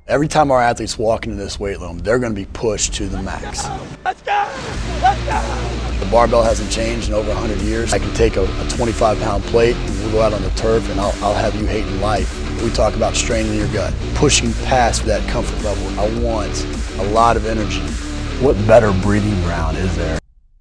Every time our athletes walk into this weight room, they're going to be pushed to the max. Let's go! Let's go! The barbell hasn't changed in over 100 years. I can take a 25-pound plate and we'll go out on the turf and I'll have you hating life. We talk about straining your gut, pushing past that comfort level. I want a lot of energy. What better breeding ground is there?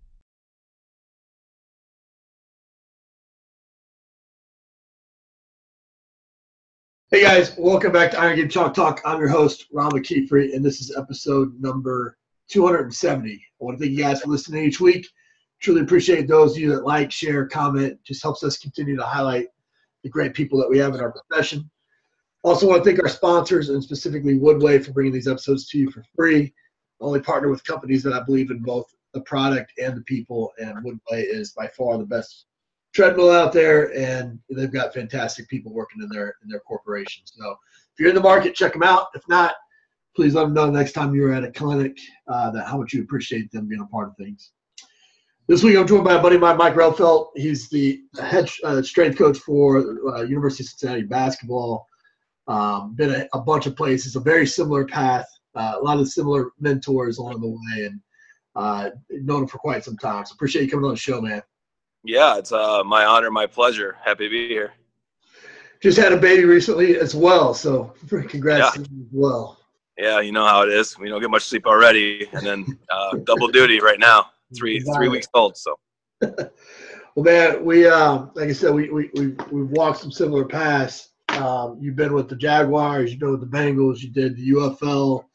Hey guys, welcome back to Iron Game Chalk Talk. I'm your host, Ron McKeefrey, and this is episode number 270. I want to thank you guys for listening each week. Truly appreciate those of you that like, share, comment. Just helps us continue to highlight the great people that we have in our profession. Also want to thank our sponsors, and specifically Woodway, for bringing these episodes to you for free. I only partner with companies that I believe in both the product and the people, and Woodway is by far the best treadmill out there, and they've got fantastic people working in their corporation. So if you're in the market, check them out. If not, please let them know next time you're at a clinic that how much you appreciate them being a part of things. This week I'm joined by a buddy of mine, Mike Relfelt. He's the head strength coach for University of Cincinnati basketball. Been a bunch of places, a very similar path, a lot of similar mentors along the way, and known him for quite some time. So appreciate you coming on the show, man. Yeah, it's my honor, my pleasure. Happy to be here. Just had a baby recently as well, so congrats to you as well. Yeah, you know how it is. We don't get much sleep already, and then double duty right now. Three weeks old. So. Well, man, we like I said, we've walked some similar paths. You've been with the Jaguars, you've been with the Bengals, you did the UFL.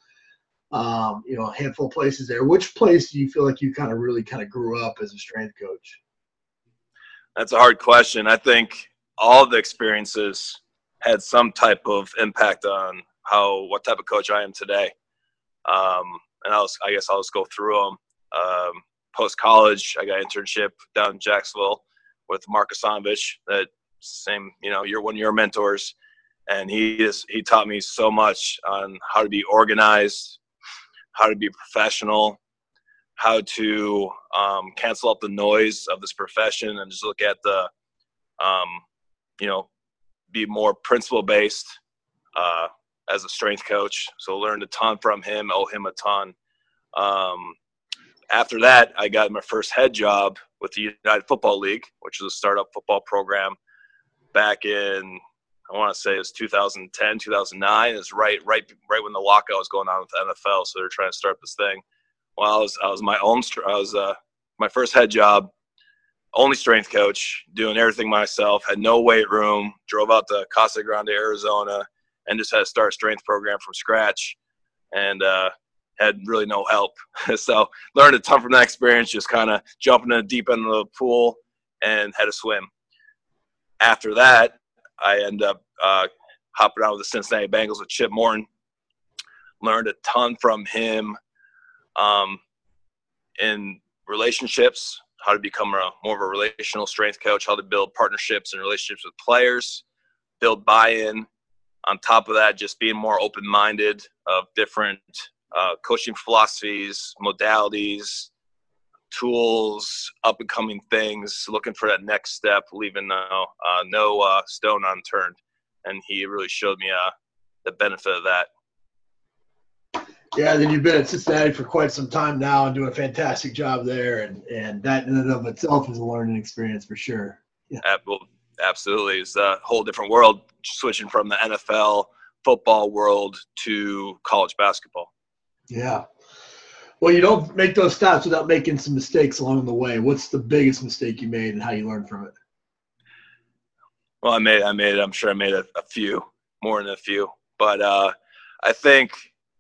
A handful of places there. Which place do you feel like you really grew up as a strength coach? That's a hard question. I think all of the experiences had some type of impact on what type of coach I am today. And I guess I'll just go through them. Post-college, I got an internship down in Jacksonville with Mark Asanovich, that same, you're one of your mentors. And he taught me so much on how to be organized, how to be professional, how to cancel out the noise of this profession and just look at the, be more principle-based as a strength coach. So learned a ton from him, owe him a ton. After that, I got my first head job with the United Football League, which was a startup football program back in, I want to say it was 2010, 2009. It was right when the lockout was going on with the NFL. So they're trying to start this thing. Well, I was my first head job, only strength coach, doing everything myself, had no weight room, drove out to Casa Grande, Arizona, and just had to start a strength program from scratch, and had really no help. So learned a ton from that experience, just kind of jumping in the deep end of the pool and had to swim. After that, I ended up hopping out with the Cincinnati Bengals with Chip Morton. Learned a ton from him in relationships, how to become more of a relational strength coach, how to build partnerships and relationships with players, build buy-in. On top of that, just being more open-minded of different coaching philosophies, modalities, tools, up-and-coming things, looking for that next step, leaving no stone unturned. And he really showed me the benefit of that. Yeah, then you've been at Cincinnati for quite some time now and doing a fantastic job there, and that in and of itself is a learning experience for sure. Yeah. Well, absolutely. It's a whole different world, switching from the NFL football world to college basketball. Yeah. Well, you don't make those stops without making some mistakes along the way. What's the biggest mistake you made and how you learned from it? Well, I'm sure I made a few, more than a few. But I think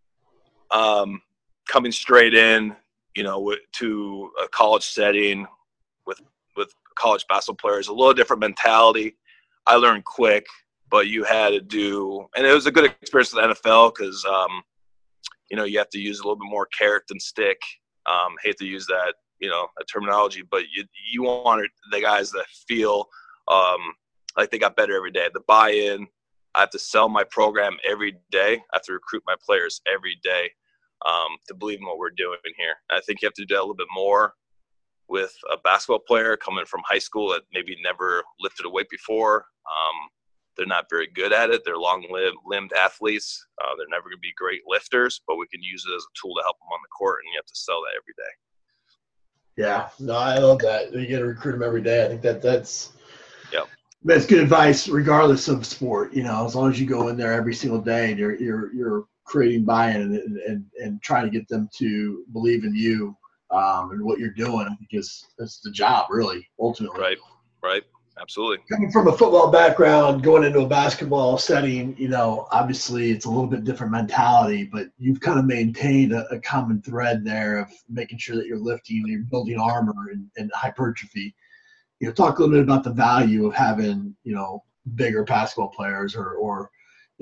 coming straight in, to a college setting with college basketball players, a little different mentality. I learned quick, but you had to do – and it was a good experience with the NFL because, you have to use a little bit more carrot than stick. Hate to use that, a terminology, but you wanted the guys that feel like they got better every day. The buy-in, I have to sell my program every day. I have to recruit my players every day to believe in what we're doing here. I think you have to do that a little bit more with a basketball player coming from high school that maybe never lifted a weight before. They're not very good at it. They're long-limbed athletes. They're never going to be great lifters, but we can use it as a tool to help them on the court, and you have to sell that every day. Yeah, no, I love that. You got to recruit them every day. I think that's good advice, regardless of sport. As long as you go in there every single day and you're creating buy-in and trying to get them to believe in you and what you're doing. I think it's the job, really, ultimately. Right. Absolutely. Coming from a football background, going into a basketball setting, obviously it's a little bit different mentality, but you've kind of maintained a common thread there of making sure that you're lifting, you're building armor and hypertrophy. Talk a little bit about the value of having, bigger basketball players or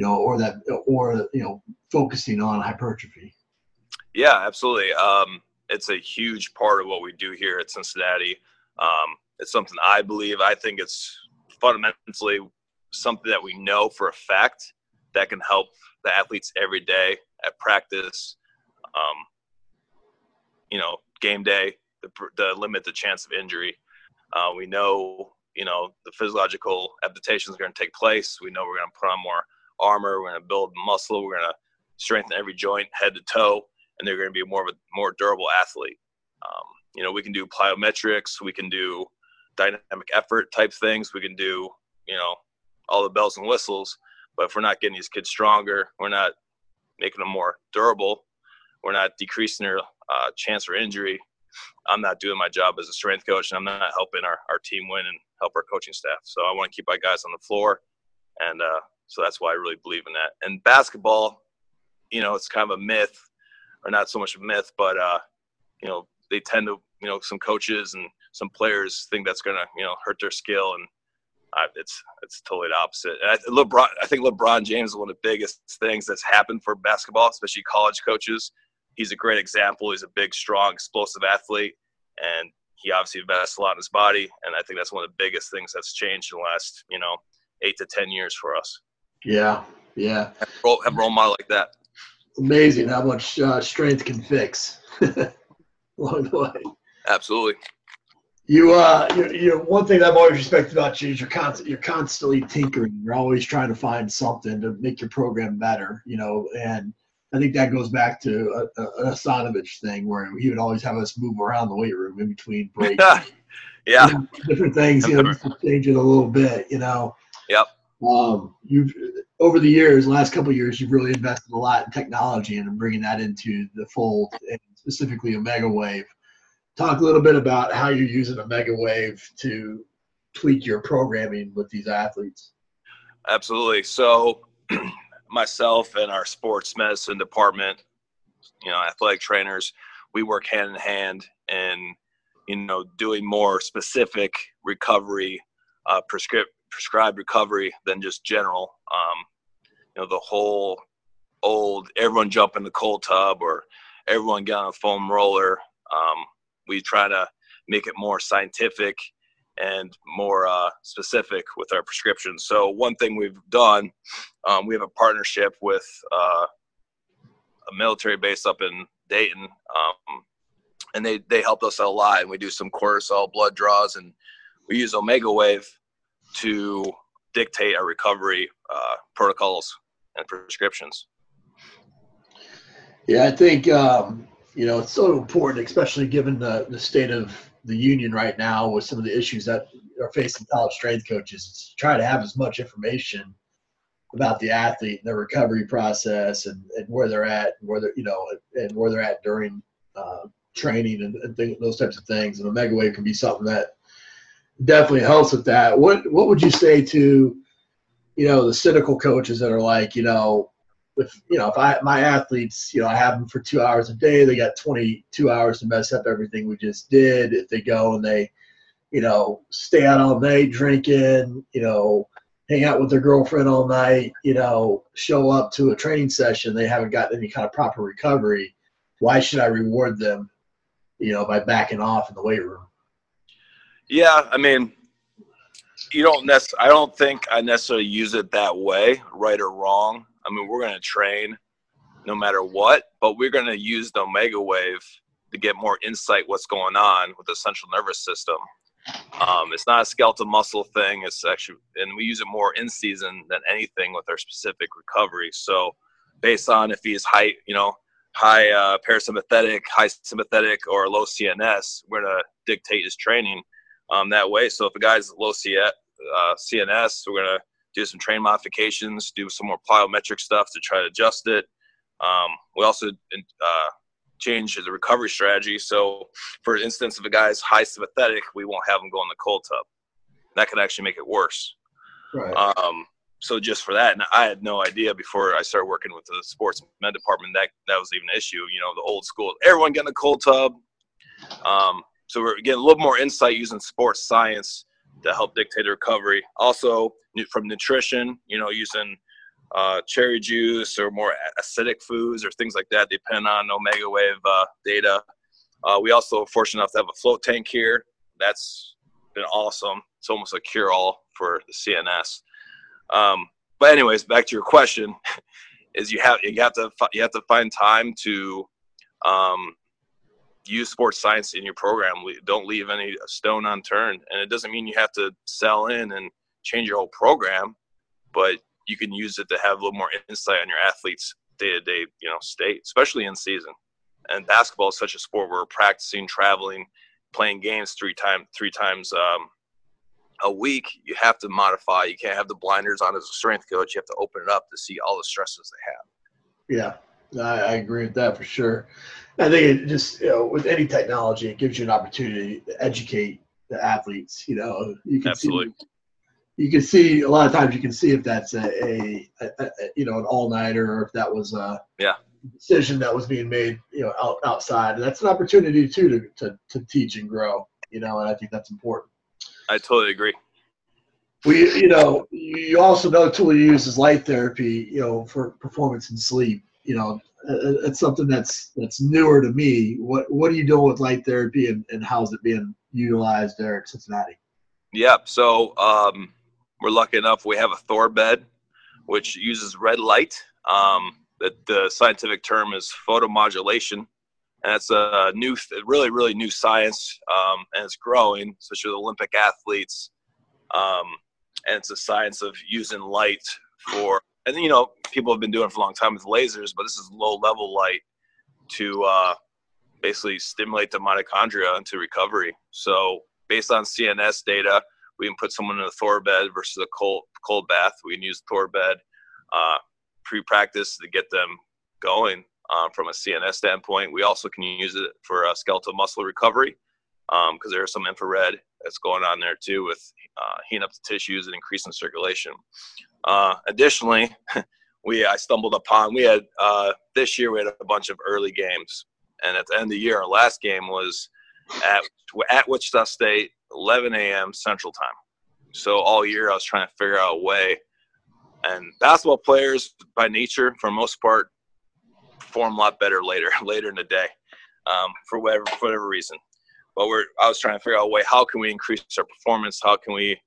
focusing on hypertrophy. Yeah, absolutely. It's a huge part of what we do here at Cincinnati. It's something I think it's fundamentally something that we know for a fact that can help the athletes every day at practice, game day, to limit the chance of injury. We know, the physiological adaptation is going to take place. We know we're going to put on more armor. We're going to build muscle. We're going to strengthen every joint head to toe, and they're going to be more durable athlete. We can do plyometrics. We can do dynamic effort type things. We can do, all the bells and whistles. But if we're not getting these kids stronger, we're not making them more durable, we're not decreasing their chance for injury, I'm not doing my job as a strength coach, and I'm not helping our team win and help our coaching staff. So I want to keep my guys on the floor. And so that's why I really believe in that. And basketball, it's kind of a myth, or not so much a myth, but, they tend to, some coaches and some players think that's going to, hurt their skill. And it's totally the opposite. And I think LeBron James is one of the biggest things that's happened for basketball, especially college coaches. He's a great example. He's a big, strong, explosive athlete, and he obviously invests a lot in his body. And I think that's one of the biggest things that's changed in the last, 8 to 10 years for us. Yeah. Have a role model like that. It's amazing how much strength can fix along the way. Absolutely. You one thing that I've always respected about you is you're constantly tinkering. You're always trying to find something to make your program better, and I think that goes back to an Asanovich thing where he would always have us move around the weight room in between breaks. Yeah. Different things, just to change it a little bit, Yep. You've over the years, last couple of years, you've really invested a lot in technology and bringing that into the fold, and specifically Omega Wave. Talk a little bit about how you're using Omega Wave to tweak your programming with these athletes. Absolutely. So myself and our sports medicine department, athletic trainers, we work hand in hand in, doing more specific recovery, prescribed recovery than just general. The whole old, everyone jump in the cold tub or everyone get on a foam roller. We try to make it more scientific and more specific with our prescriptions. So one thing we've done, we have a partnership with a military base up in Dayton, and they helped us out a lot. And we do some cortisol blood draws, and we use Omega Wave to dictate our recovery protocols and prescriptions. Yeah, I think it's so important, especially given the state of the union right now with some of the issues that are facing college strength coaches, to try to have as much information about the athlete and their recovery process and where they're at, and where they're at during training and those types of things. And Omega Wave can be something that definitely helps with that. What would you say to, the cynical coaches that are like, if my athletes, I have them for 2 hours a day, they got 22 hours to mess up everything we just did. If they go and they, stay out all night drinking, hang out with their girlfriend all night, show up to a training session, they haven't gotten any kind of proper recovery. Why should I reward them, by backing off in the weight room? Yeah, I mean, I don't think I necessarily use it that way, right or wrong. I mean, we're going to train no matter what, but we're going to use the Omega Wave to get more insight what's going on with the central nervous system. It's not a skeletal muscle thing. It's actually, and we use it more in season than anything with our specific recovery. So based on if he's high parasympathetic, high sympathetic, or low CNS. We're going to dictate his training that way. So if a guy's low CNS, we're going to do some train modifications, do some more plyometric stuff to try to adjust it. We also change the recovery strategy. So for instance, if a guy's high sympathetic, we won't have him go in the cold tub. That could actually make it worse. Right. So just for that, and I had no idea before I started working with the sports med department that was even an issue. The old school, everyone get in the cold tub. So we're getting a little more insight using sports science to help dictate the recovery. Also from nutrition, using cherry juice or more acidic foods or things like that, depending on Omega Wave data. We also are fortunate enough to have a float tank here. That's been awesome. It's almost a cure-all for the CNS. But anyways, back to your question, is you have to find time to use sports science in your program. Don't leave any stone unturned. And it doesn't mean you have to sell in and change your whole program, but you can use it to have a little more insight on your athletes' day-to-day, state, especially in season. And basketball is such a sport where we're practicing, traveling, playing games three times a week. You have to modify. You can't have the blinders on as a strength coach. You have to open it up to see all the stresses they have. Yeah, I agree with that for sure. I think it just, with any technology, it gives you an opportunity to educate the athletes. You can Absolutely. You can see a lot of times. You can see if that's an all-nighter, or if that was a decision that was being made, outside. And that's an opportunity too to teach and grow. And I think that's important. I totally agree. You also know the tool you use is light therapy, for performance and sleep. It's something that's newer to me. What are you doing with light therapy, and how's it being utilized there at Cincinnati? Yeah. So we're lucky enough we have a Thor bed, which uses red light. The scientific term is photomodulation. And it's a really, really new science, and it's growing, especially with Olympic athletes. And it's a science of using light and people have been doing it for a long time with lasers, but this is low-level light to basically stimulate the mitochondria into recovery. So based on CNS data, we can put someone in a Thor bed versus a cold bath. We can use Thor bed pre-practice to get them going. From a CNS standpoint, we also can use it for skeletal muscle recovery because there's some infrared that's going on there too with heating up the tissues and increasing circulation. Additionally, I stumbled upon, this year we had a bunch of early games, and at the end of the year, our last game was at Wichita State, 11 a.m. Central Time. So all year I was trying to figure out a way, and basketball players by nature, for the most part, perform a lot better later in the day, for whatever reason. But I was trying to figure out a way, how can we increase our performance? How can we,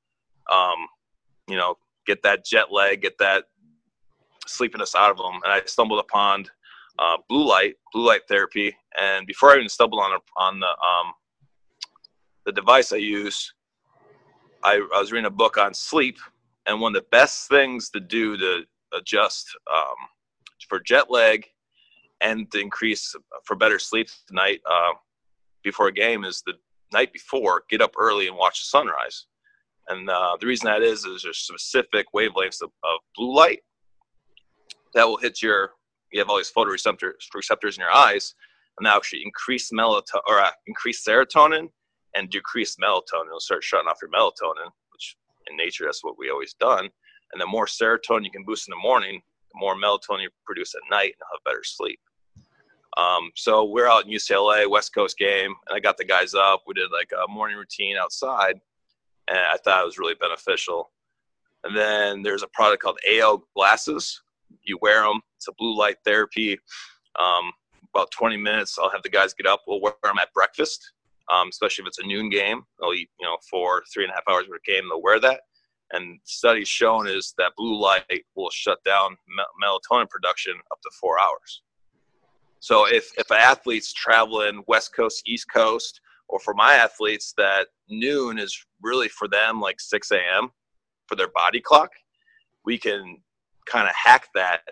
get that jet lag, get that sleepiness out of them? And I stumbled upon blue light therapy. And before I even stumbled on the device I use, I was reading a book on sleep, and one of the best things to do to adjust for jet lag and to increase for better sleep tonight before a game is the night before, get up early and watch the sunrise. And the reason that is there's specific wavelengths of blue light that will hit you have all these photoreceptors in your eyes, and that actually increase serotonin and decrease melatonin. It'll start shutting off your melatonin, which in nature, that's what we always done. And the more serotonin you can boost in the morning, the more melatonin you produce at night, and you'll have better sleep. So we're out in UCLA, West Coast game, and I got the guys up. We did like a morning routine outside, and I thought it was really beneficial. And then there's a product called AO glasses. You wear them. It's a blue light therapy. About 20 minutes, I'll have the guys get up. We'll wear them at breakfast, especially if it's a noon game. They'll eat, for 3.5 hours of a game. They'll wear that. And studies shown is that blue light will shut down melatonin production up to 4 hours. So if an athlete's traveling West Coast, East Coast, or for my athletes, that noon is really for them like 6 a.m. for their body clock, we can kind of hack that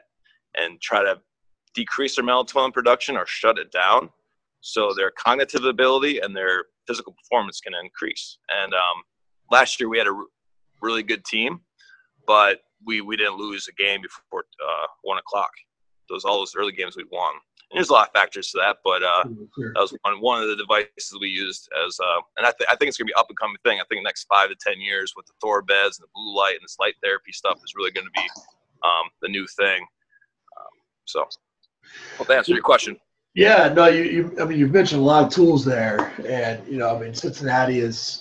and try to decrease their melatonin production or shut it down, so their cognitive ability and their physical performance can increase. And last year we had a really good team, but we didn't lose a game before 1 o'clock. All those early games we won. And there's a lot of factors to that, but Sure. that was one of the devices we used as, and I think it's going to be up and coming thing. I think the next 5 to 10 years with the Thor beds and the blue light and this light therapy stuff is really going to be the new thing. So hope that answers your question. Yeah, no, I mean, you've mentioned a lot of tools there, and I mean, Cincinnati is,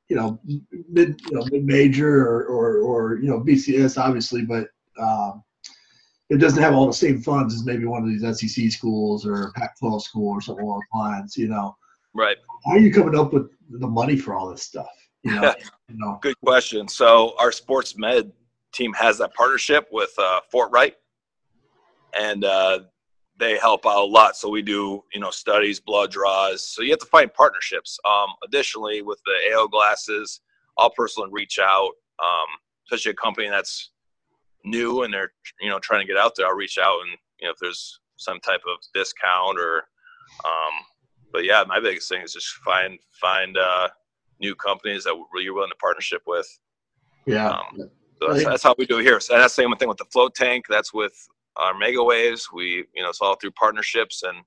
mid-major or BCS obviously, but it doesn't have all the same funds as maybe one of these SEC schools or Pac-12 school or something along those lines. Right. How are you coming up with the money for all this stuff? Good question. So our sports med team has that partnership with Fort Wright, and they help out a lot. So we do, studies, blood draws. So you have to find partnerships. Additionally, with the AO glasses, I'll personally reach out, especially a company that's new and they're, trying to get out there. I'll reach out and, if there's some type of discount or, but yeah, my biggest thing is just find new companies that you're willing to partnership with. Yeah. So that's how we do it here. So that's the same thing with the float tank. That's with our Mega Waves. We, it's all through partnerships and,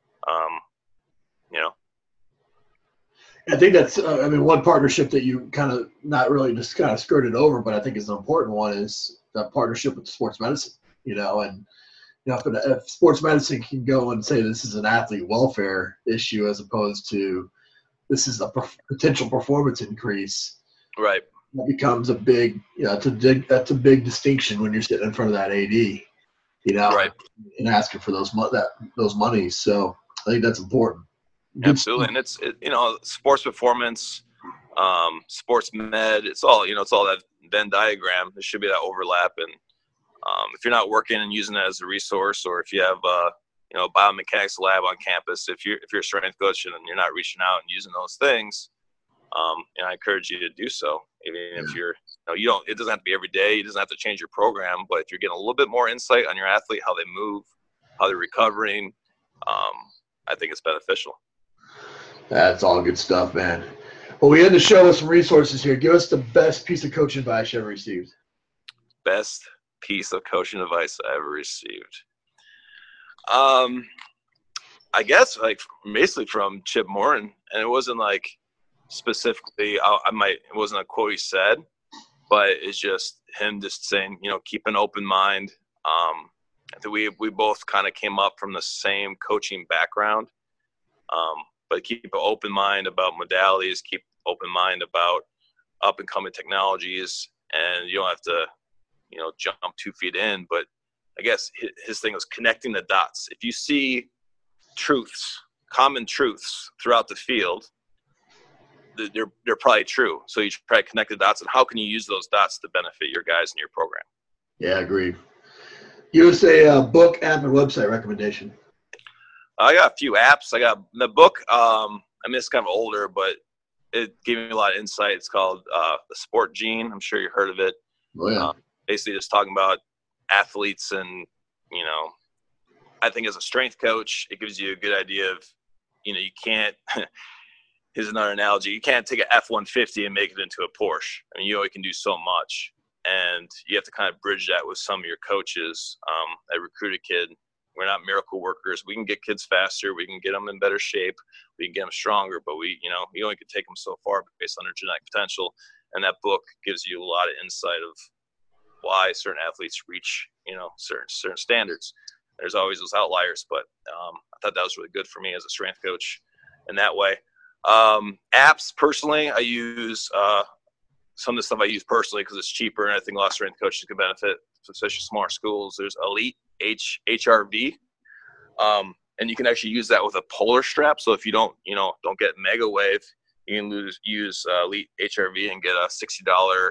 I think that's, one partnership that you kind of not really just kind of skirted over, but I think is an important one is the partnership with sports medicine, and, if sports medicine can go and say this is an athlete welfare issue as opposed to this is a potential performance increase. Right. That becomes a big, that's a big distinction when you're sitting in front of that AD, right, and asking for those monies. So I think that's important. Absolutely. And it's sports performance, sports med, it's all that Venn diagram. There should be that overlap. And if you're not working and using it as a resource, or if you have a biomechanics lab on campus, if you're a strength coach and you're not reaching out and using those things, I encourage you to do so. Even if you're, it doesn't have to be every day. It doesn't have to change your program, but if you're getting a little bit more insight on your athlete, how they move, how they're recovering, I think it's beneficial. That's all good stuff, man. Well, we end the show with some resources here. Give us the best piece of coaching advice you ever received. Best piece of coaching advice I ever received. I guess basically from Chip Morin, and it wasn't specifically, it wasn't a quote he said, but it's just him just saying, keep an open mind. I think we both kind of came up from the same coaching background. But keep an open mind about modalities, keep open mind about up and coming technologies, and you don't have to, jump 2 feet in. But I guess his thing was connecting the dots. If you see common truths throughout the field, they're probably true. So you try to connect the dots, and how can you use those dots to benefit your guys in your program? Yeah, agreed. Give us a book, app, and website recommendation. I got a few apps. I got the book. It's kind of older, but it gave me a lot of insight. It's called The Sport Gene. I'm sure you heard of it. Oh, yeah. Basically just talking about athletes and, I think as a strength coach, it gives you a good idea of, you can't – here's another analogy. You can't take an F-150 and make it into a Porsche. You only can do so much. And you have to kind of bridge that with some of your coaches. I recruit a kid. We're not miracle workers. We can get kids faster. We can get them in better shape. We can get them stronger, but we only can take them so far based on their genetic potential. And that book gives you a lot of insight of why certain athletes reach, certain standards. There's always those outliers, but I thought that was really good for me as a strength coach in that way. Apps, personally, I use some of the stuff I use personally because it's cheaper, and I think a lot of strength coaches can benefit, especially smaller schools. There's Elite HRV, and you can actually use that with a polar strap. So if you don't get Mega Wave, you can use Elite HRV and get a $60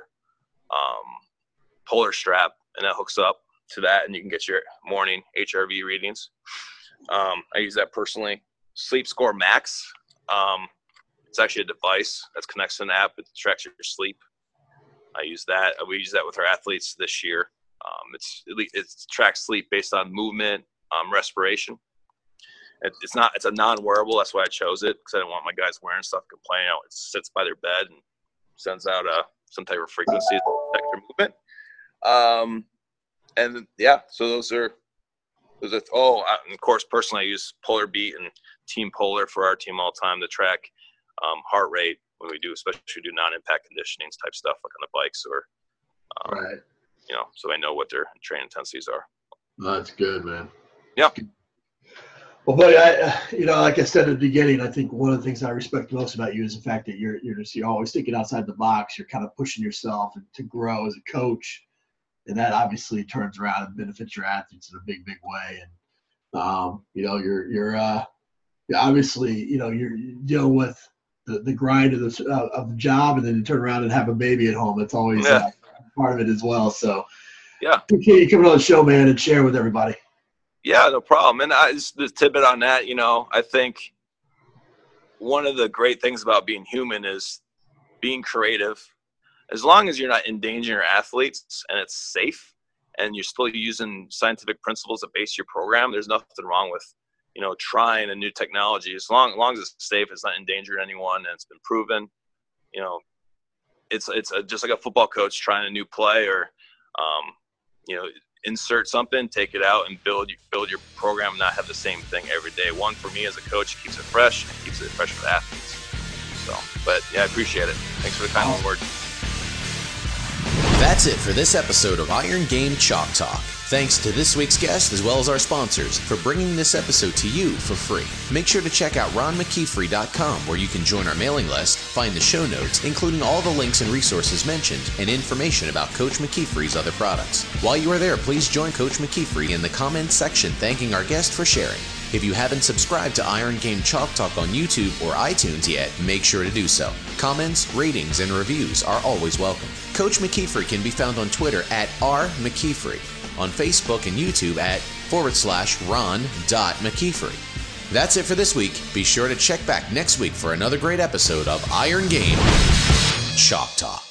polar strap, and that hooks up to that, and you can get your morning HRV readings. I use that personally. Sleep Score Max. It's actually a device that connects to an app. It tracks your sleep. I use that. We use that with our athletes this year. It tracks sleep based on movement, respiration. It's a non-wearable. That's why I chose it, because I didn't want my guys wearing stuff complaining. It sits by their bed and sends out some type of frequency to detect their movement. And yeah, so those are. And of course, personally, I use Polar Beat and Team Polar for our team all the time to track heart rate when we do, especially do non-impact conditioning type stuff like on the bikes or, right. So I know what their training intensities are. That's good, man. Yeah. Well, buddy, like I said at the beginning, I think one of the things I respect most about you is the fact that you're always thinking outside the box. You're kind of pushing yourself to grow as a coach. And that obviously turns around and benefits your athletes in a big, big way. And, you're obviously, you're dealing with the grind of the job, and then you turn around and have a baby at home. That's always part of it as well. So, appreciate you coming on the show, man, and sharing with everybody. Yeah, no problem. And the tidbit on that, I think one of the great things about being human is being creative. As long as you're not endangering your athletes and it's safe and you're still using scientific principles to base your program, there's nothing wrong with, trying a new technology. As long as it's safe, it's not endangering anyone, and it's been proven. It's just like a football coach trying a new play or, insert something, take it out, and build your program, and not have the same thing every day. One, for me as a coach, keeps it fresh, and keeps it fresh for the athletes. So, but yeah, I appreciate it. Thanks for the kind word. That's it for this episode of Iron Game Chalk Talk. Thanks to this week's guest as well as our sponsors for bringing this episode to you for free. Make sure to check out ronmckeefery.com, where you can join our mailing list, find the show notes, including all the links and resources mentioned, and information about Coach McKeefery's other products. While you are there, please join Coach McKeefery in the comments section thanking our guest for sharing. If you haven't subscribed to Iron Game Chalk Talk on YouTube or iTunes yet, make sure to do so. Comments, ratings, and reviews are always welcome. Coach McKeefery can be found on Twitter at @RMcKeefery, on Facebook and YouTube at /Ron.McKeefery. That's it for this week. Be sure to check back next week for another great episode of Iron Game Chalk Talk.